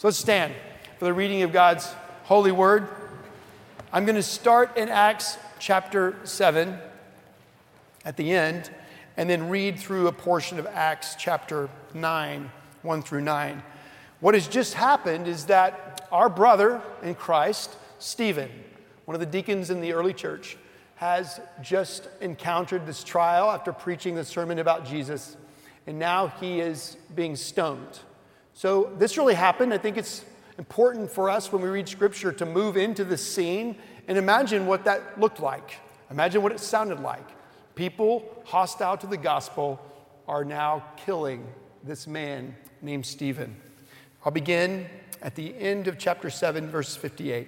So let's stand for the reading of God's holy word. I'm going to start in Acts chapter 7 at the end, and then read through a portion of Acts chapter 9, 1 through 9. What has just happened is that our brother in Christ, Stephen, one of the deacons in the early church, has just encountered this trial after preaching the sermon about Jesus, and now he is being stoned. So this really happened. I think it's important for us when we read Scripture to move into the scene and imagine what that looked like. Imagine what it sounded like. People hostile to the gospel are now killing this man named Stephen. I'll begin at the end of chapter 7, verse 58.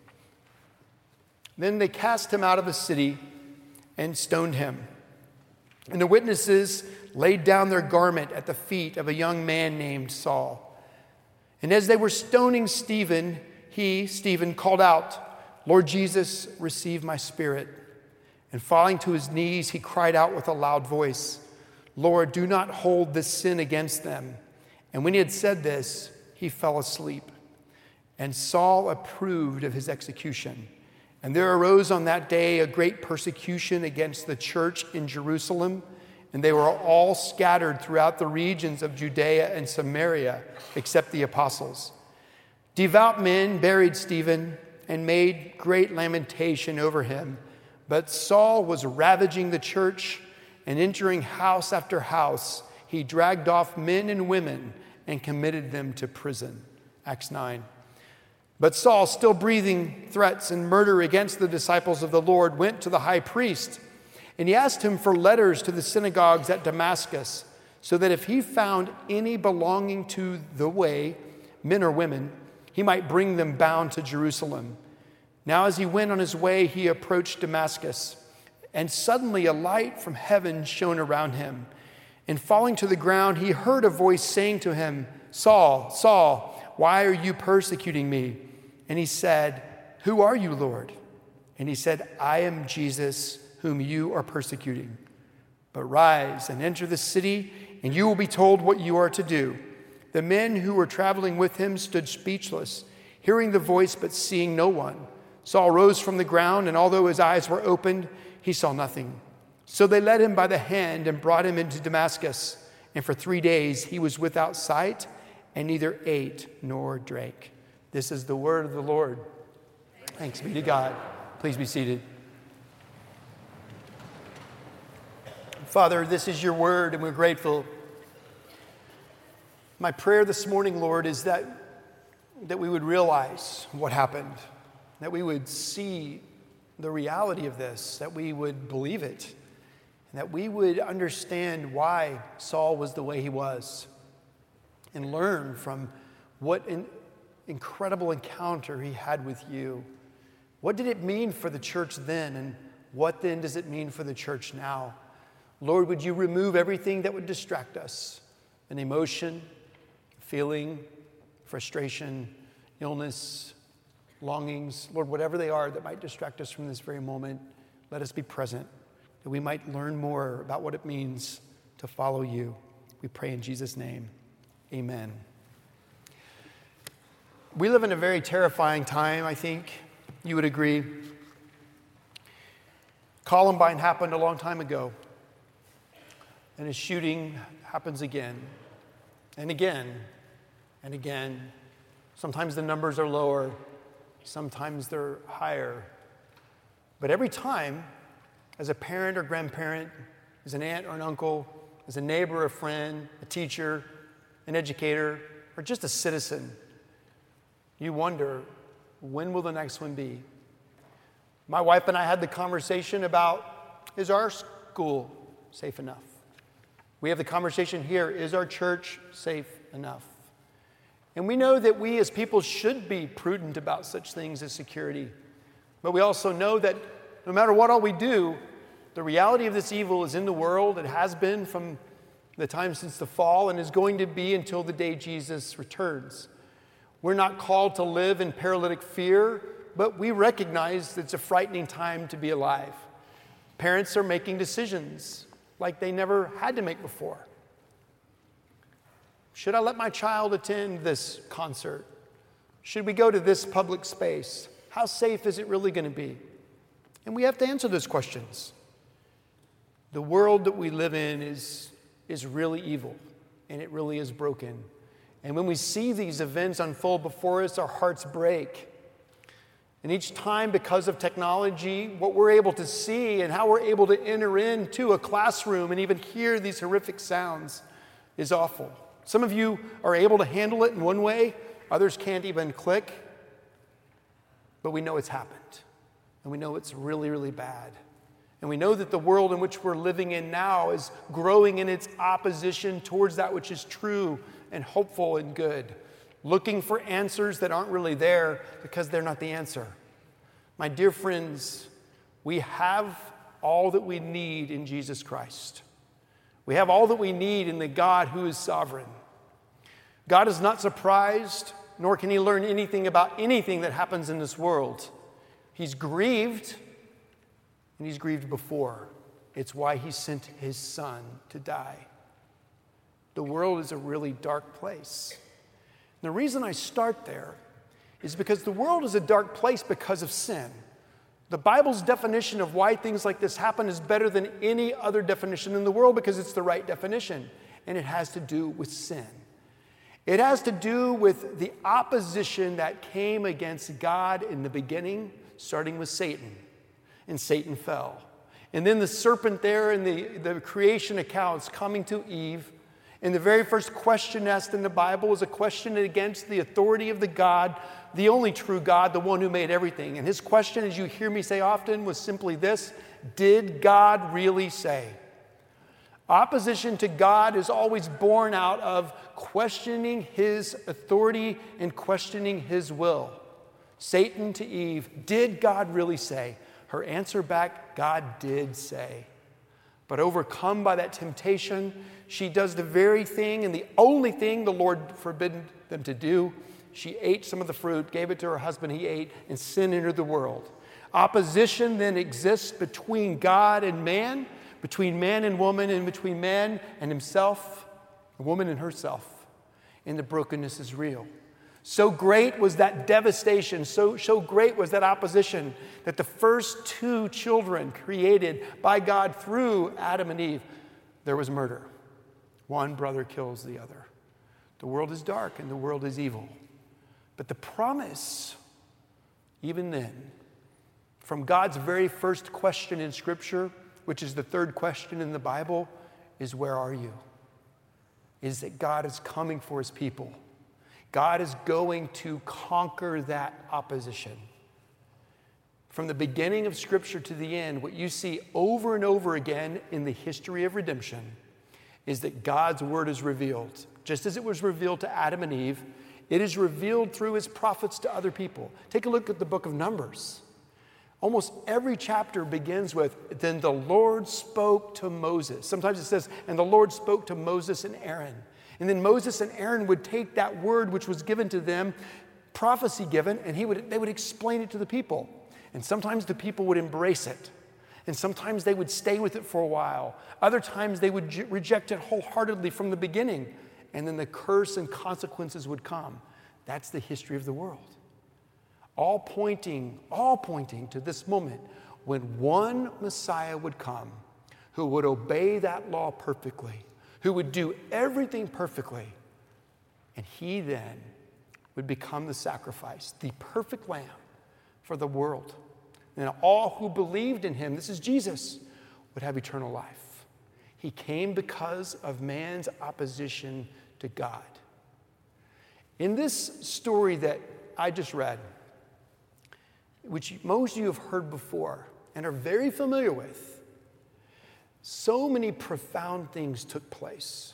Then they cast him out of the city and stoned him. And the witnesses laid down their garment at the feet of a young man named Saul. And as they were stoning Stephen, Stephen, called out, "Lord Jesus, receive my spirit." And falling to his knees, he cried out with a loud voice, "Lord, do not hold this sin against them." And when he had said this, he fell asleep. And Saul approved of his execution. And there arose on that day a great persecution against the church in Jerusalem, and they were all scattered throughout the regions of Judea and Samaria, except the apostles. Devout men buried Stephen and made great lamentation over him. But Saul was ravaging the church, and entering house after house, he dragged off men and women and committed them to prison. Acts 9. But Saul, still breathing threats and murder against the disciples of the Lord, went to the high priest, and he asked him for letters to the synagogues at Damascus, so that if he found any belonging to the way, men or women, he might bring them bound to Jerusalem. Now as he went on his way, he approached Damascus, and suddenly a light from heaven shone around him. And falling to the ground, he heard a voice saying to him, "Saul, Saul, why are you persecuting me?" And he said, "Who are you, Lord?" And he said, "I am Jesus, whom you are persecuting. But rise and enter the city, and you will be told what you are to do." The men who were traveling with him stood speechless, hearing the voice but seeing no one. Saul rose from the ground, and although his eyes were opened, he saw nothing. So they led him by the hand and brought him into Damascus. And for 3 days he was without sight, and neither ate nor drank. This is the word of the Lord. Thanks be to God. Please be seated. Father, this is your word, and we're grateful. My prayer this morning, Lord, is that we would realize what happened, that we would see the reality of this, that we would believe it, and that we would understand why Saul was the way he was, and learn from what an incredible encounter he had with you. What did it mean for the church then, and what then does it mean for the church now? Lord, would you remove everything that would distract us, an emotion, feeling, frustration, illness, longings, Lord, whatever they are that might distract us from this very moment, let us be present, that we might learn more about what it means to follow you. We pray in Jesus' name, amen. We live in a very terrifying time, I think you would agree. Columbine happened a long time ago, and a shooting happens again, and again, and again. Sometimes the numbers are lower, sometimes they're higher. But every time, as a parent or grandparent, as an aunt or an uncle, as a neighbor or a friend, a teacher, an educator, or just a citizen, you wonder, when will the next one be? My wife and I had the conversation about, is our school safe enough? We have the conversation here, is our church safe enough? And we know that we as people should be prudent about such things as security. But we also know that no matter what all we do, the reality of this evil is in the world. It has been from the time since the fall and is going to be until the day Jesus returns. We're not called to live in paralytic fear, but we recognize that it's a frightening time to be alive. Parents are making decisions like they never had to make before. Should I let my child attend this concert? Should we go to this public space? How safe is it really going to be? And we have to answer those questions. The world that we live in is really evil, and it really is broken. And when we see these events unfold before us, our hearts break. And each time, because of technology, what we're able to see and how we're able to enter into a classroom and even hear these horrific sounds is awful. Some of you are able to handle it in one way, others can't even click. But we know it's happened, and we know it's really, really bad. And we know that the world in which we're living in now is growing in its opposition towards that which is true and hopeful and good, looking for answers that aren't really there because they're not the answer. My dear friends, we have all that we need in Jesus Christ. We have all that we need in the God who is sovereign. God is not surprised, nor can he learn anything about anything that happens in this world. He's grieved, and he's grieved before. It's why he sent his son to die. The world is a really dark place. And the reason I start there is because the world is a dark place because of sin. The Bible's definition of why things like this happen is better than any other definition in the world because it's the right definition, and it has to do with sin. It has to do with the opposition that came against God in the beginning, starting with Satan, and Satan fell. And then the serpent there in the creation accounts coming to Eve. And the very first question asked in the Bible is a question against the authority of the God, the only true God, the one who made everything. And his question, as you hear me say often, was simply this: did God really say? Opposition to God is always born out of questioning his authority and questioning his will. Satan to Eve, did God really say? Her answer back, God did say. But overcome by that temptation, she does the very thing and the only thing the Lord forbidden them to do. She ate some of the fruit, gave it to her husband, he ate, and sin entered the world. Opposition then exists between God and man, between man and woman, and between man and himself, a woman and herself. And the brokenness is real. So great was that devastation, so great was that opposition, that the first two children created by God through Adam and Eve, there was murder. One brother kills the other. The world is dark and the world is evil. But the promise, even then, from God's very first question in Scripture, which is the third question in the Bible, is where are you? Is that God is coming for his people. God is going to conquer that opposition. From the beginning of Scripture to the end, what you see over and over again in the history of redemption is that God's word is revealed. Just as it was revealed to Adam and Eve, it is revealed through his prophets to other people. Take a look at the book of Numbers. Almost every chapter begins with, then the Lord spoke to Moses. Sometimes it says, and the Lord spoke to Moses and Aaron. And then Moses and Aaron would take that word which was given to them, prophecy given, and they would explain it to the people. And sometimes the people would embrace it. And sometimes they would stay with it for a while. Other times they would reject it wholeheartedly from the beginning. And then the curse and consequences would come. That's the history of the world. All pointing to this moment when one Messiah would come who would obey that law perfectly, who would do everything perfectly, and he then would become the sacrifice, the perfect lamb for the world. And all who believed in him, this is Jesus, would have eternal life. He came because of man's opposition to God. In this story that I just read, which most of you have heard before and are very familiar with, so many profound things took place.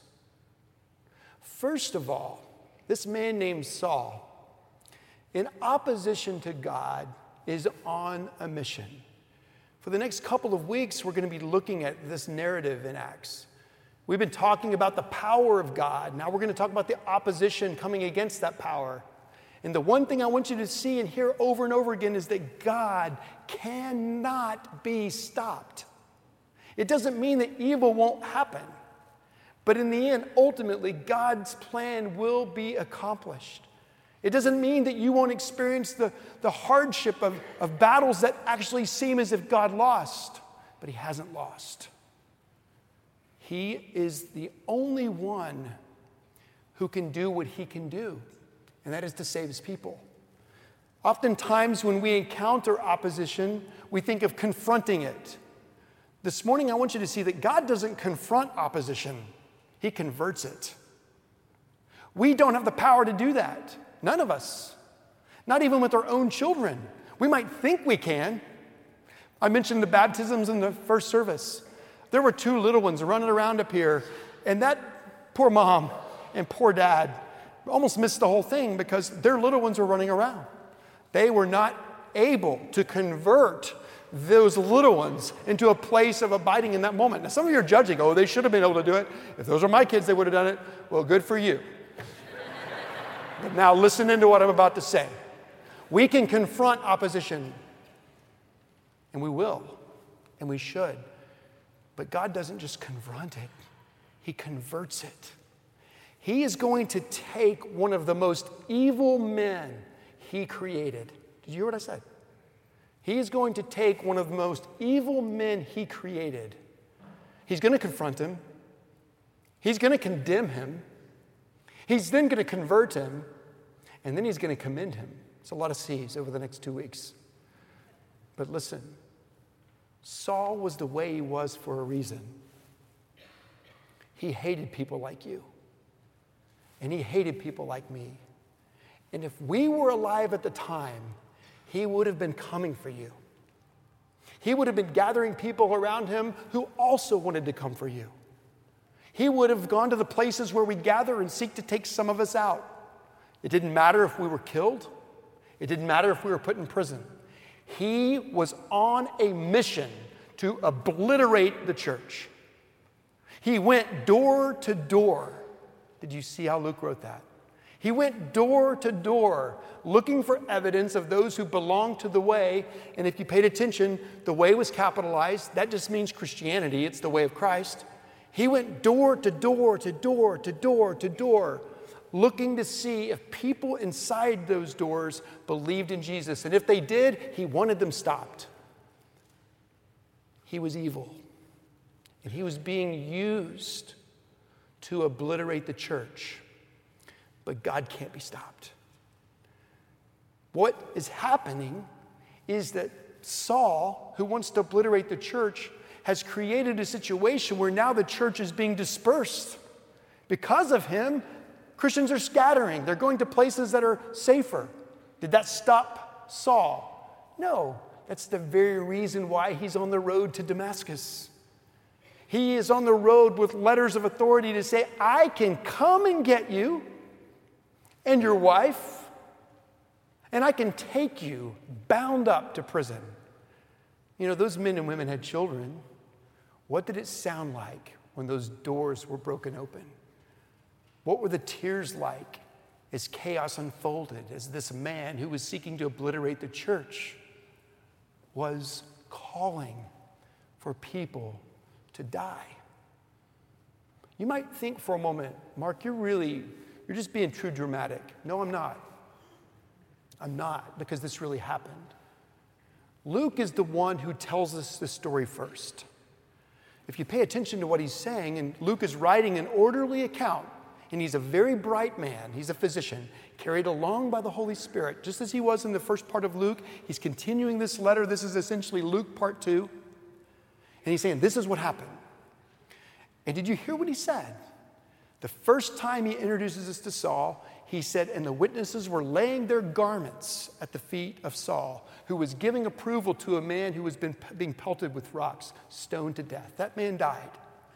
First of all, this man named Saul, in opposition to God, is on a mission. For the next couple of weeks, we're going to be looking at this narrative in Acts. We've been talking about the power of God. Now we're going to talk about the opposition coming against that power. And the one thing I want you to see and hear over and over again is that God cannot be stopped. It doesn't mean that evil won't happen. But in the end, ultimately, God's plan will be accomplished. It doesn't mean that you won't experience the hardship of battles that actually seem as if God lost, but he hasn't lost. He is the only one who can do what he can do, and that is to save his people. Oftentimes when we encounter opposition, we think of confronting it. This morning I want you to see that God doesn't confront opposition, he converts it. We don't have the power to do that. None of us. Not even with our own children. We might think we can. I mentioned the baptisms in the first service. There were 2 little ones running around up here, and that poor mom and poor dad almost missed the whole thing because their little ones were running around. They were not able to convert those little ones into a place of abiding in that moment. Now, some of you are judging, oh, they should have been able to do it. If those are my kids, they would have done it. Well, good for you. But now listen into what I'm about to say. We can confront opposition, and we will, and we should. But God doesn't just confront it, he converts it. He is going to take one of the most evil men he created. Did you hear what I said? He is going to take one of the most evil men he created. He's going to confront him. He's going to condemn him. He's then going to convert him, and then he's going to commend him. It's a lot of C's over the next 2 weeks. But listen, Saul was the way he was for a reason. He hated people like you, and he hated people like me. And if we were alive at the time, he would have been coming for you. He would have been gathering people around him who also wanted to come for you. He would have gone to the places where we gather and seek to take some of us out. It didn't matter if we were killed. It didn't matter if we were put in prison. He was on a mission to obliterate the church. He went door to door. Did you see how Luke wrote that? He went door to door looking for evidence of those who belonged to the way. And if you paid attention, the way was capitalized. That just means Christianity. It's the way of Christ. He went door to door to door to door to door, looking to see if people inside those doors believed in Jesus. And if they did, he wanted them stopped. He was evil, and he was being used to obliterate the church. But God can't be stopped. What is happening is that Saul, who wants to obliterate the church, has created a situation where now the church is being dispersed. Because of him, Christians are scattering. They're going to places that are safer. Did that stop Saul? No. That's the very reason why he's on the road to Damascus. He is on the road with letters of authority to say, I can come and get you and your wife, and I can take you bound up to prison. You know, those men and women had children. What did it sound like when those doors were broken open? What were the tears like as chaos unfolded, as this man who was seeking to obliterate the church was calling for people to die? You might think for a moment, Mark, you're just being too dramatic. No, I'm not. I'm not, because this really happened. Luke is the one who tells us the story first. If you pay attention to what he's saying, and Luke is writing an orderly account, and he's a very bright man, he's a physician, carried along by the Holy Spirit, just as he was in the first part of Luke. He's continuing this letter. This is essentially Luke part 2. And he's saying, this is what happened. And did you hear what he said? The first time he introduces us to Saul, he said, and the witnesses were laying their garments at the feet of Saul, who was giving approval to a man who was being pelted with rocks, stoned to death. That man died.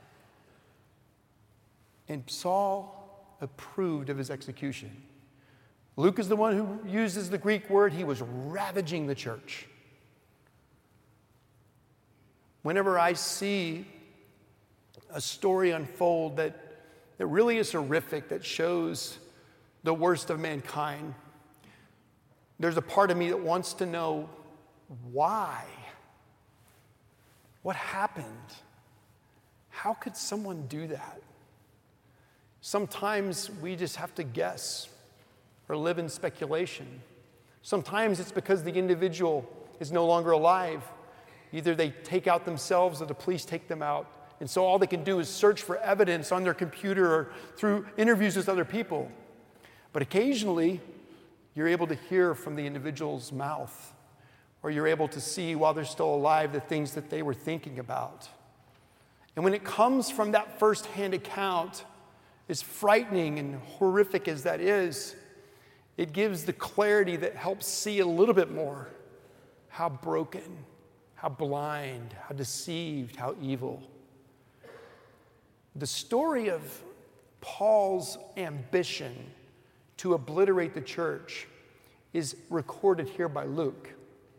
And Saul approved of his execution. Luke is the one who uses the Greek word. He was ravaging the church. Whenever I see a story unfold that really is horrific, that shows the worst of mankind, there's a part of me that wants to know why. What happened? How could someone do that? Sometimes we just have to guess. or live in speculation. Sometimes it's because the individual is no longer alive. Either they take out themselves or the police take them out. And so all they can do is search for evidence on their computer or through interviews with other people. But occasionally, you're able to hear from the individual's mouth, or you're able to see while they're still alive the things that they were thinking about. And when it comes from that firsthand account, as frightening and horrific as that is, it gives the clarity that helps see a little bit more how broken, how blind, how deceived, how evil. The story of Paul's ambition to obliterate the church is recorded here by Luke.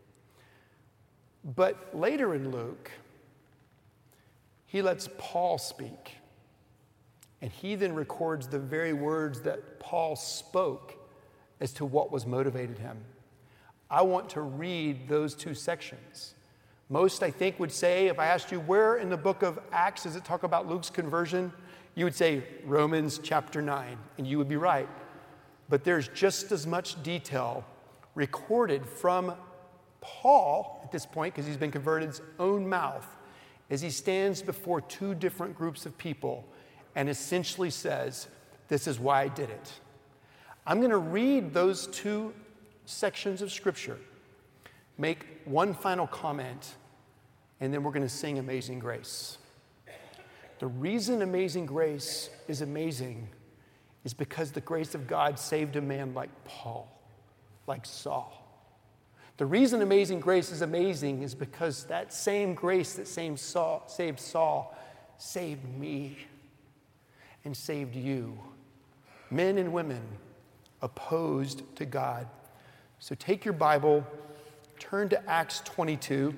But later in Luke, he lets Paul speak. And he then records the very words that Paul spoke as to what was motivated him. I want to read those two sections. Most, I think, would say, if I asked you where in the book of Acts does it talk about Luke's conversion, you would say Romans chapter 9, and you would be right. But there's just as much detail recorded from Paul at this point, because he's been converted, his own mouth, as he stands before two different groups of people and essentially says, this is why I did it. I'm going to read those two sections of Scripture, make one final comment, and then we're going to sing Amazing Grace. The reason Amazing Grace is amazing is because the grace of God saved a man like Paul, like Saul. The reason Amazing Grace is amazing is because that same grace that saved Saul saved me and saved you, men and women opposed to God. So take your Bible, turn to Acts 22,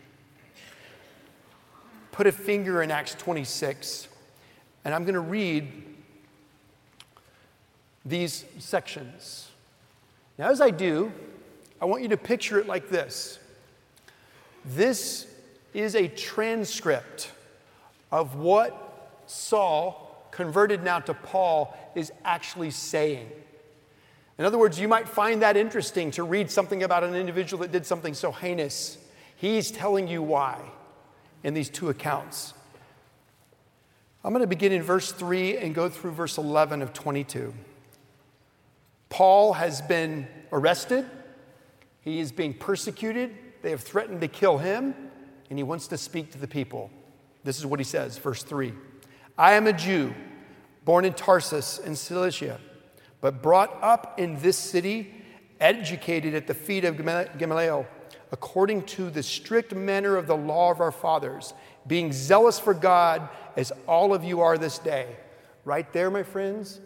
put a finger in Acts 26, and I'm going to read these sections. Now, as I do, I want you to picture it like this. This is a transcript of what Saul, converted now to Paul, is actually saying. In other words, you might find that interesting to read something about an individual that did something so heinous. He's telling you why in these two accounts. I'm going to begin in verse 3 and go through verse 11 of 22. Paul has been arrested. He is being persecuted. They have threatened to kill him, and he wants to speak to the people. This is what he says, verse 3. I am a Jew, born in Tarsus in Cilicia, but brought up in this city, educated at the feet of Gamaliel, according to the strict manner of the law of our fathers, being zealous for God as all of you are this day. Right there, my friends,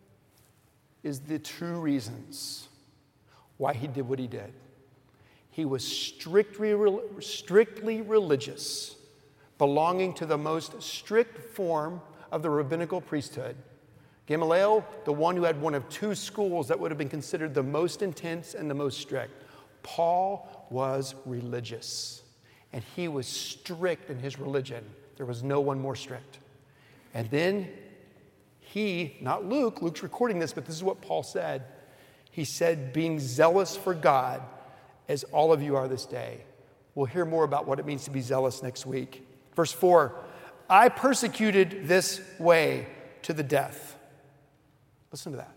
is the true reasons why he did what he did. He was strictly religious, belonging to the most strict form of the rabbinical priesthood. Gamaliel, the one who had one of two schools that would have been considered the most intense and the most strict. Paul was religious, and he was strict in his religion. There was no one more strict. And then he, not Luke, Luke's recording this, but this is what Paul said. He said, being zealous for God, as all of you are this day. We'll hear more about what it means to be zealous next week. Verse 4, I persecuted this way to the death. Listen to that.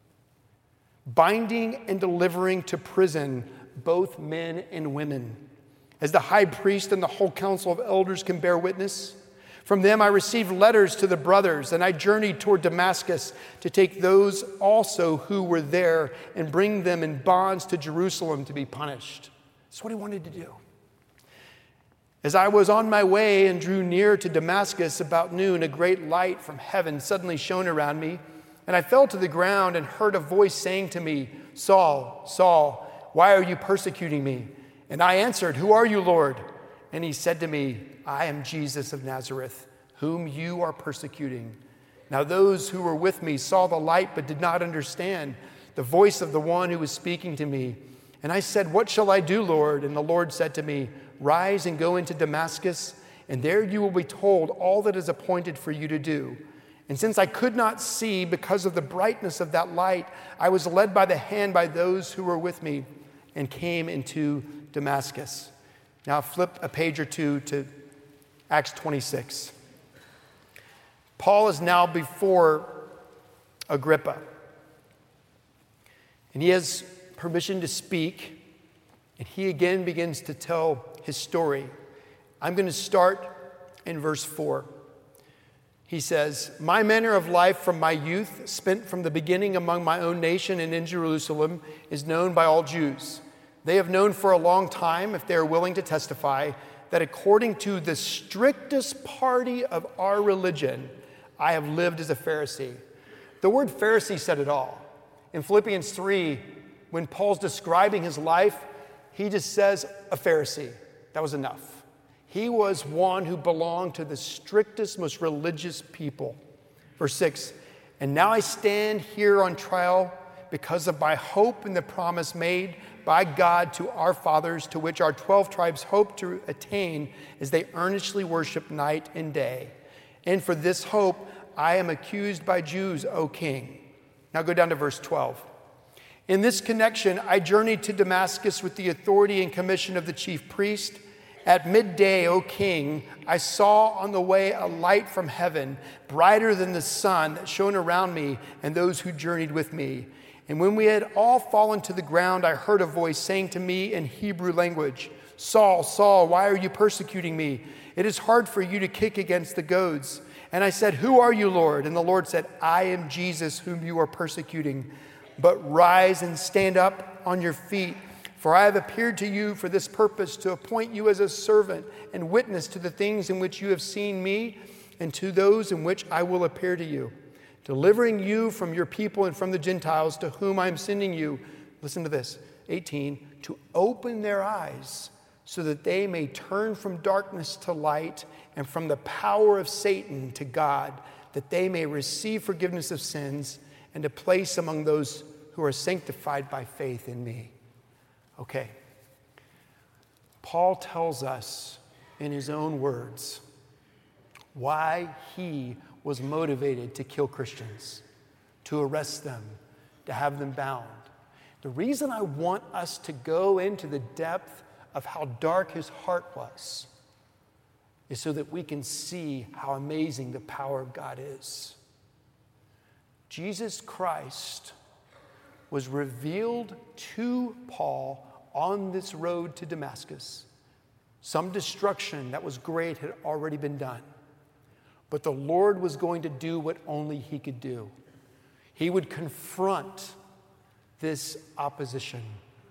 Binding and delivering to prison both men and women, as the high priest and the whole council of elders can bear witness. From them I received letters to the brothers, and I journeyed toward Damascus to take those also who were there and bring them in bonds to Jerusalem to be punished. That's what he wanted to do. As I was on my way and drew near to Damascus about noon, a great light from heaven suddenly shone around me, and I fell to the ground and heard a voice saying to me, Saul, Saul, why are you persecuting me? And I answered, who are you, Lord? And he said to me, I am Jesus of Nazareth, whom you are persecuting. Now those who were with me saw the light but did not understand the voice of the one who was speaking to me. And I said, what shall I do, Lord? And the Lord said to me, rise and go into Damascus, and there you will be told all that is appointed for you to do. And since I could not see because of the brightness of that light, I was led by the hand by those who were with me and came into Damascus. Now flip a page or two to Acts 26. Paul is now before Agrippa. And he has permission to speak. And he again begins to tell his story. I'm going to start in verse 4. He says, "My manner of life from my youth, spent from the beginning among my own nation and in Jerusalem, is known by all Jews. They have known for a long time, if they are willing to testify, that according to the strictest party of our religion, I have lived as a Pharisee." The word Pharisee said it all. In Philippians 3, when Paul's describing his life, he just says a Pharisee. That was enough. He was one who belonged to the strictest, most religious people. Verse 6, "And now I stand here on trial because of my hope in the promise made by God to our fathers, to which our 12 tribes hope to attain as they earnestly worship night and day. And for this hope I am accused by Jews, O king." Now go down to verse 12. "In this connection I journeyed to Damascus with the authority and commission of the chief priest. At midday, O king, I saw on the way a light from heaven, brighter than the sun, that shone around me and those who journeyed with me. And when we had all fallen to the ground, I heard a voice saying to me in Hebrew language, 'Saul, Saul, why are you persecuting me? It is hard for you to kick against the goads.' And I said, 'Who are you, Lord?' And the Lord said, 'I am Jesus whom you are persecuting. But rise and stand up on your feet. For I have appeared to you for this purpose, to appoint you as a servant and witness to the things in which you have seen me and to those in which I will appear to you, delivering you from your people and from the Gentiles to whom I am sending you." Listen to this, 18, "to open their eyes so that they may turn from darkness to light and from the power of Satan to God, that they may receive forgiveness of sins and a place among those who are sanctified by faith in me." Okay, Paul tells us in his own words why he was motivated to kill Christians, to arrest them, to have them bound. The reason I want us to go into the depth of how dark his heart was is so that we can see how amazing the power of God is. Jesus Christ was revealed to Paul on this road to Damascus. Some destruction that was great had already been done. But the Lord was going to do what only he could do. He would confront this opposition.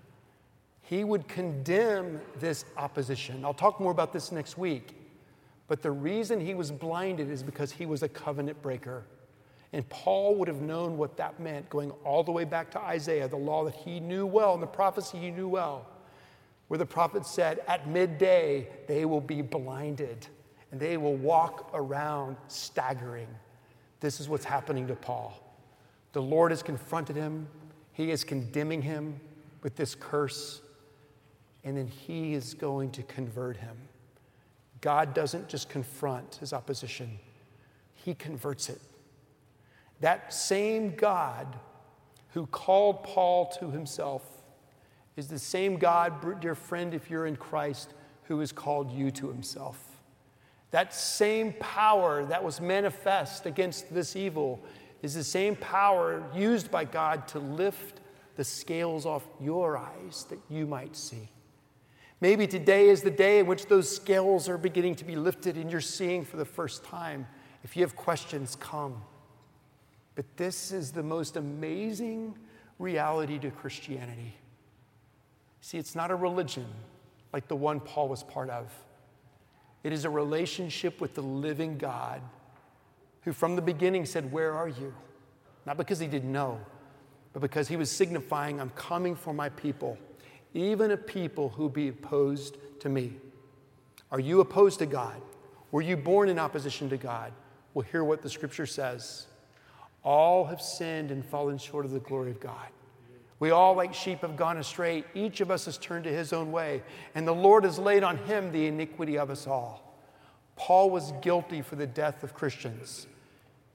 He would condemn this opposition. I'll talk more about this next week. But the reason he was blinded is because he was a covenant breaker. And Paul would have known what that meant, going all the way back to Isaiah, the law that he knew well, and the prophecy he knew well, where the prophet said, at midday, they will be blinded, and they will walk around staggering. This is what's happening to Paul. The Lord has confronted him. He is condemning him with this curse, and then he is going to convert him. God doesn't just confront his opposition. He converts it. That same God who called Paul to himself is the same God, dear friend, if you're in Christ, who has called you to himself. That same power that was manifest against this evil is the same power used by God to lift the scales off your eyes that you might see. Maybe today is the day in which those scales are beginning to be lifted and you're seeing for the first time. If you have questions, come. But this is the most amazing reality to Christianity. See, it's not a religion like the one Paul was part of. It is a relationship with the living God who from the beginning said, "Where are you?" Not because he didn't know, but because he was signifying, "I'm coming for my people, even a people who be opposed to me." Are you opposed to God? Were you born in opposition to God? Well, hear what the scripture says. All have sinned and fallen short of the glory of God. We all, like sheep, have gone astray. Each of us has turned to his own way, and the Lord has laid on him the iniquity of us all. Paul was guilty for the death of Christians.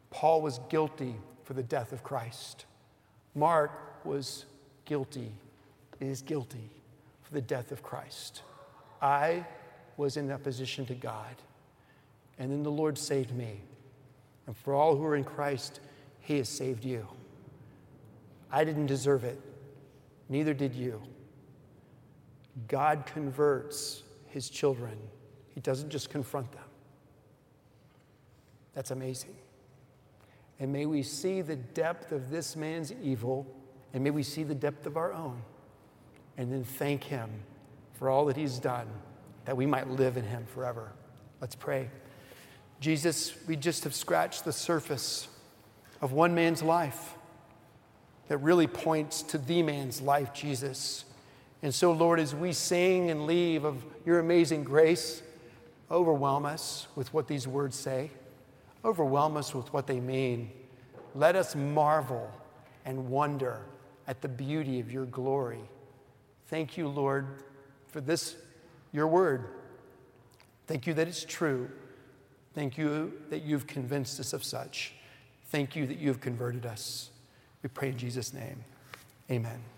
Paul was guilty for the death of Christ. Mark was guilty, is guilty for the death of Christ. I was in opposition to God, and then the Lord saved me. And for all who are in Christ, he has saved you. I didn't deserve it. Neither did you. God converts his children. He doesn't just confront them. That's amazing. And may we see the depth of this man's evil, and may we see the depth of our own, and then thank him for all that he's done, that we might live in him forever. Let's pray. Jesus, we just have scratched the surface of one man's life that really points to the man's life, Jesus. And so, Lord, as we sing and leave of your amazing grace, overwhelm us with what these words say. Overwhelm us with what they mean. Let us marvel and wonder at the beauty of your glory. Thank you, Lord, for this, your word. Thank you that it's true. Thank you that you've convinced us of such. Thank you that you have converted us. We pray in Jesus' name. Amen.